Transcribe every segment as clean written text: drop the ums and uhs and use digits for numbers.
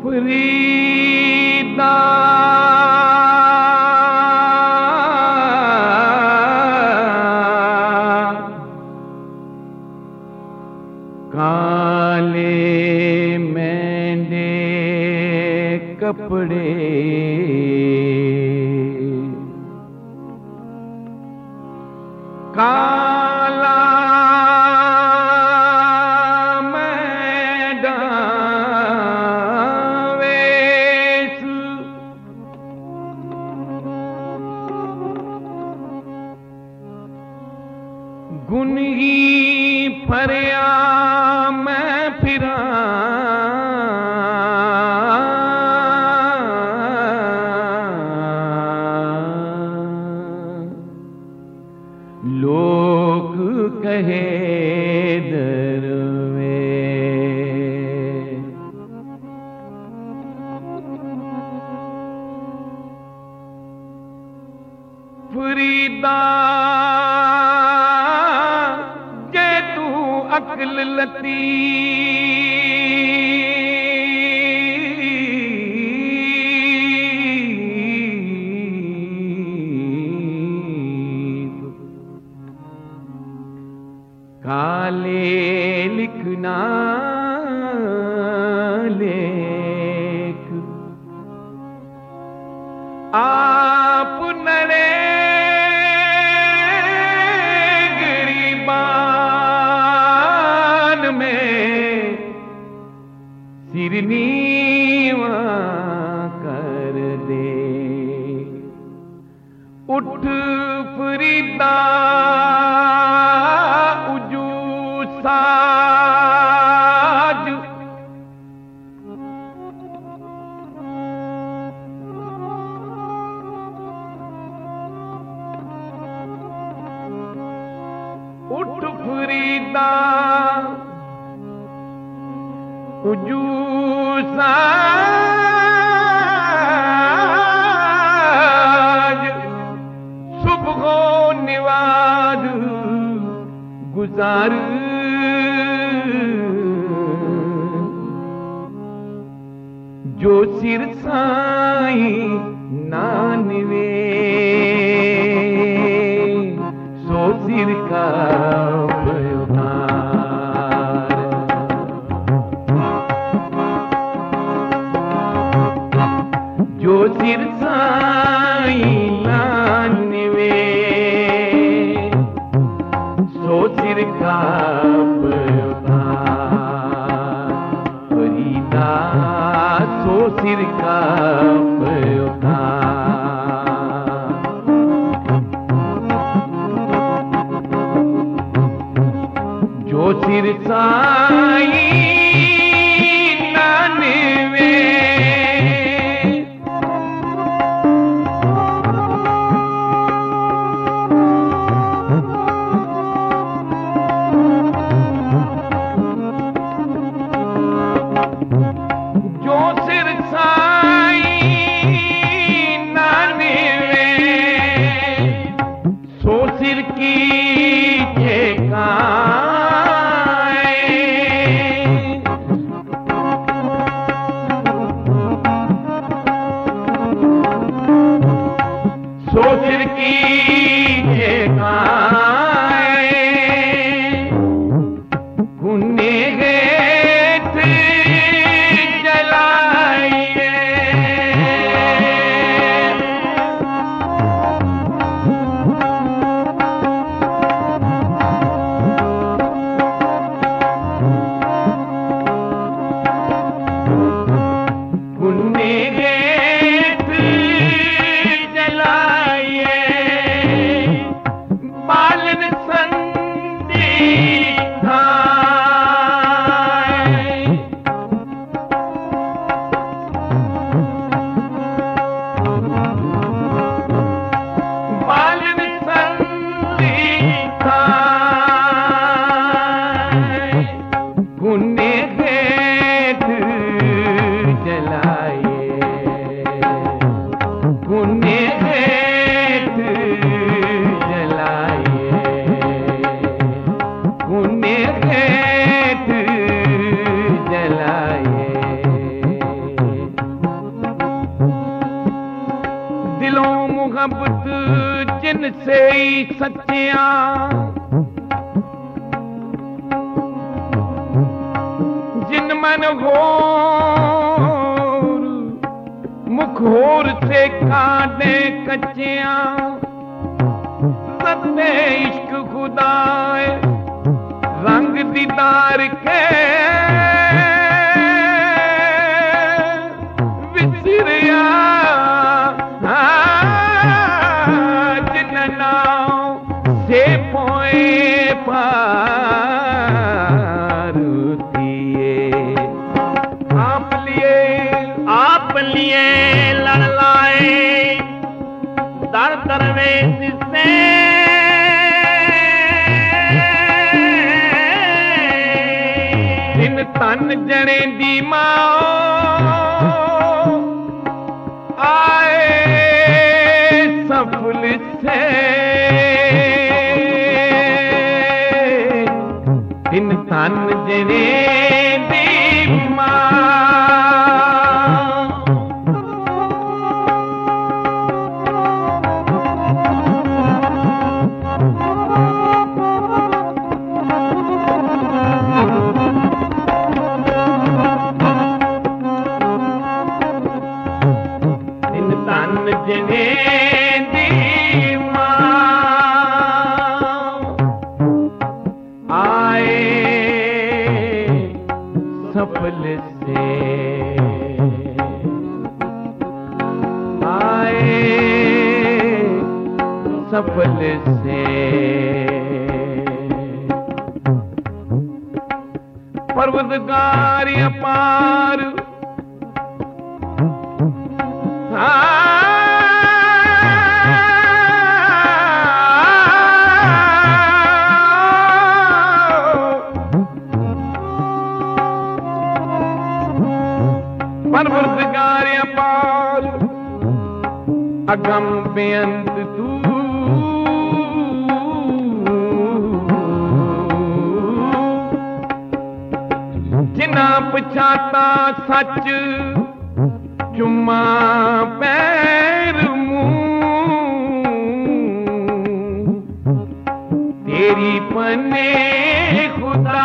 फरीदा काले मैंने कपड़े काला गुनगी फरिया मैं फिरा लोग कहे दरवे फरीदा अक्ल लती काले लिखना लेख आप नरे सिरनीवा कर दे उठ फरीदा उजू साज उठ फरीदा उजू साज सुबह निवाज गुजार जो सिर साईं नानवे सो सिर का जो सिर साईं नानवे सो सिर का फरीदा सो सिर का जो सिर साईं नानवे जो सिर साईं नानवे सो सिर की सो सिर की सच्चिया जिन मन होर मुख होर से काटे कच्चिया सत्ते इश्क खुदाए रंग दीदार के विसरिया जिन नाम से पोए पार दिए आप लिए लड़ लाए दर दरवेश से तन जने दी माओ आए सफल से इन तन जने दी जने दी आए सफल से आए सफल से परवरदिगार अपार परवरदिगार अपार अगम बेअंत तू जिना पछाता सच चुम्मा पैर मुंह तेरी पन्ने खुदा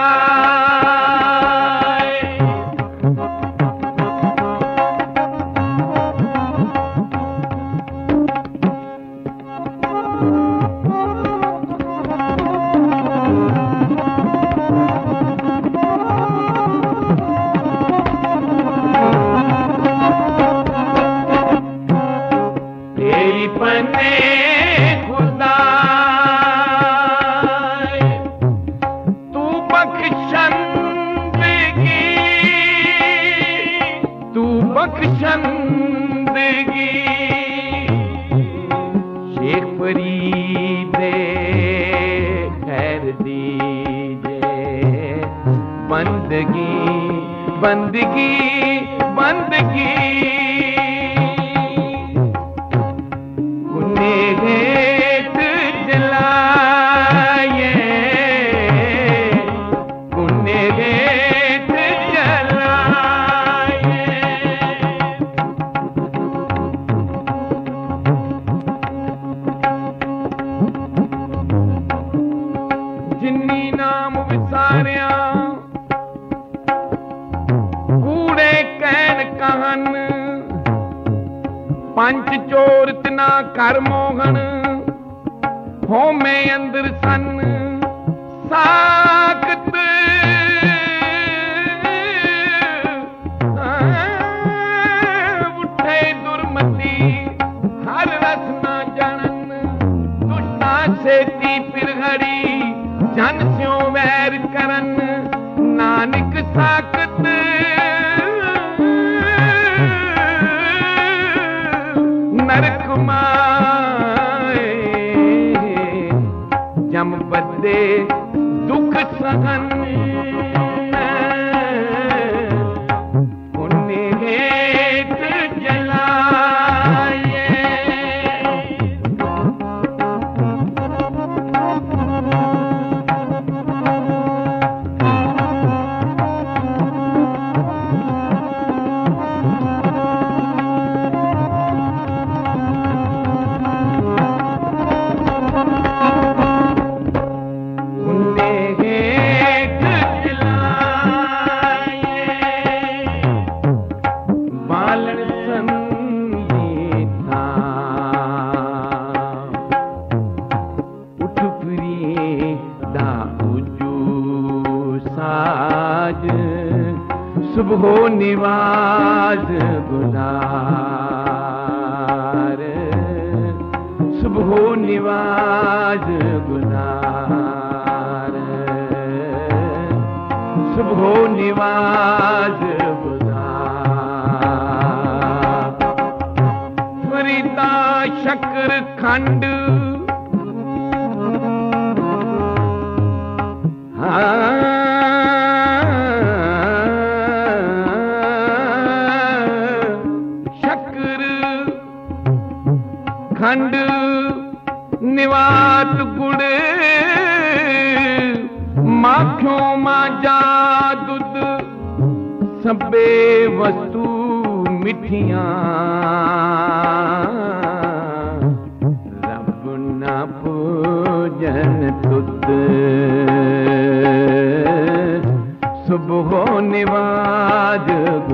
बख्शंदगी शेख फरीद खैर दीजे बंदगी बंदगी बंदगी गुनेहेत जलाए गुनेहेत जिन्नी नाम विसारिया कूड़े कैन कहन पंच चोर तिना कर मोहन होमे अंदर सन साकत उठे दुर्मति हर रस ना जानन दुष्टा से ती पिरघड़ी जन स्यों वैर करन नानक साकत नरक माए जम बदे दुख सहन उन्हें जलाए निवाज सुबह निवाज गुनार सुबह निवाज गुनार सुबह निवाज गुनार फरीदा शक्कर खंड शक्कर खंड निवात गुड़ माखियों माजा दूध सबे वस्तु मिठियां रब ना पूजन तुद सुबह निवाज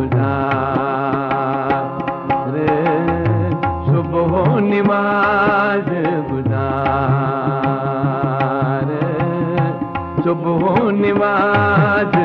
गुनार सुबह निवाज गुनार सुबह निवाज